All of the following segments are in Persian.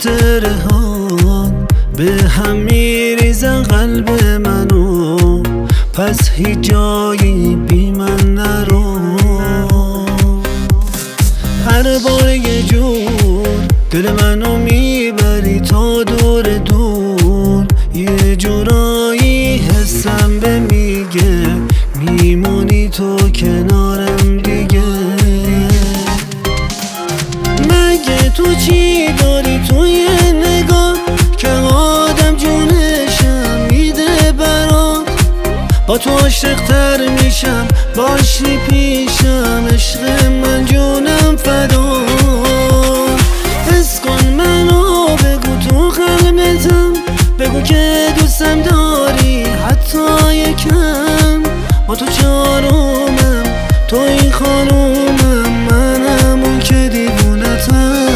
خاطره ها به هم میریزن قلب منو، پس هیچ جایی بی من نرو. هر بار یه جور دل منو میبری تا دور دور، یه جورایی حسم به میگه میمونی تو کنارم دیگه. مگه تو چی داری توی نگاه که آدم جونشم میده برات؟ با تو عاشق‌تر میشم باشی پیشم، عشق من جونم فدا. حس کن منو بگو تو قلبتم، بگو که دوستم داری حتی یکم. با تو چهارمم تو این خانومم، منم اون که دیوونتم.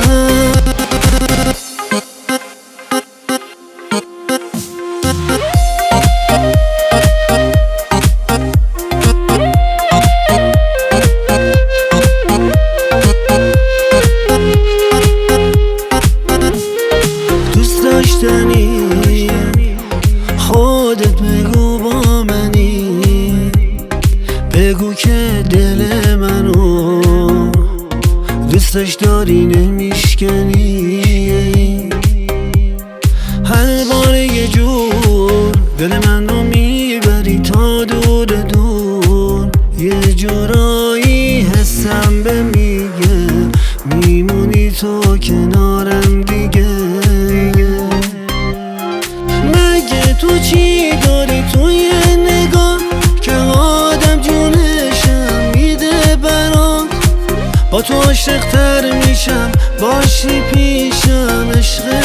دوست داشتنی خودت بگو با منی، بگو که دل منو دوستش داری نمیشکنی. هر بار یه جور دل منو میبری تا دور دور، یه جورایی حسم به میگه میمونی تو کنارم دیگه. مگه تو چی داری توی نگاه که آدم جونشم میده برات؟ با تو عاشق‌تر میشم باشی پیشم، عشق